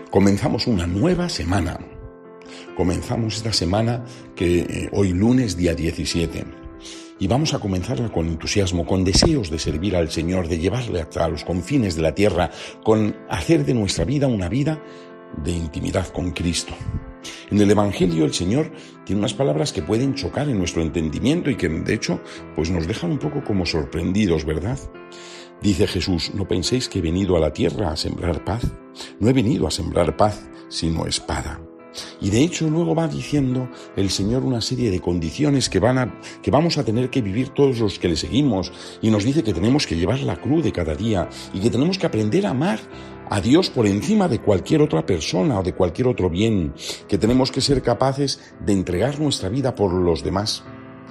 Comenzamos una nueva semana. Comenzamos esta semana que hoy lunes, día 17. Y vamos a comenzarla con entusiasmo, con deseos de servir al Señor, de llevarle hasta los confines de la tierra, con hacer de nuestra vida una vida de intimidad con Cristo. En el Evangelio el Señor tiene unas palabras que pueden chocar en nuestro entendimiento y que de hecho pues nos dejan un poco como sorprendidos, ¿verdad? Dice Jesús: no penséis que he venido a la tierra a sembrar paz. No he venido a sembrar paz, sino espada. Y de hecho luego va diciendo el Señor una serie de condiciones que vamos a tener que vivir todos los que le seguimos, y nos dice que tenemos que llevar la cruz de cada día y que tenemos que aprender a amar a Dios por encima de cualquier otra persona o de cualquier otro bien, que tenemos que ser capaces de entregar nuestra vida por los demás.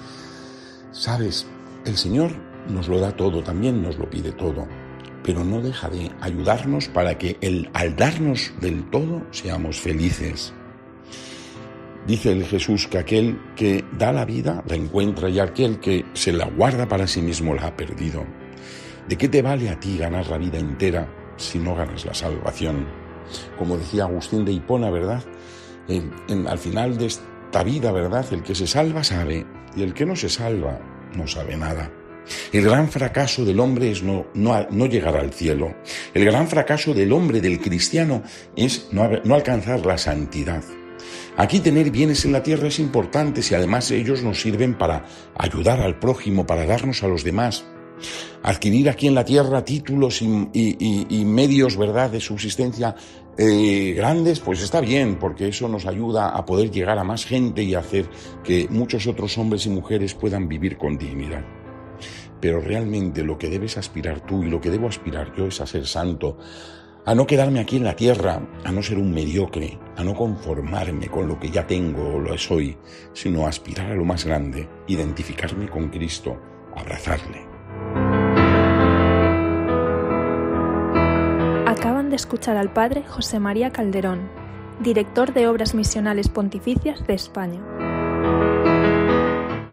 ¿Sabes? El Señor nos lo da todo, también nos lo pide todo, pero no deja de ayudarnos para que al darnos del todo seamos felices. Dice el Jesús que aquel que da la vida la encuentra y aquel que se la guarda para sí mismo la ha perdido. ¿De qué te vale a ti ganar la vida entera si no ganas la salvación? Como decía Agustín de Hipona, ¿verdad? Al final de esta vida, ¿verdad? El que se salva sabe, y el que no se salva no sabe nada. El gran fracaso del hombre es no llegar al cielo. El gran fracaso del hombre, del cristiano, es no alcanzar la santidad. Aquí tener bienes en la tierra es importante si además ellos nos sirven para ayudar al prójimo, para darnos a los demás. Adquirir aquí en la tierra títulos y medios, ¿verdad?, de subsistencia grandes, pues está bien, porque eso nos ayuda a poder llegar a más gente y hacer que muchos otros hombres y mujeres puedan vivir con dignidad. Pero realmente lo que debes aspirar tú y lo que debo aspirar yo es a ser santo, a no quedarme aquí en la tierra, a no ser un mediocre, a no conformarme con lo que ya tengo o lo soy, sino a aspirar a lo más grande, identificarme con Cristo, abrazarle. Acaban de escuchar al Padre José María Calderón, director de Obras Misionales Pontificias de España.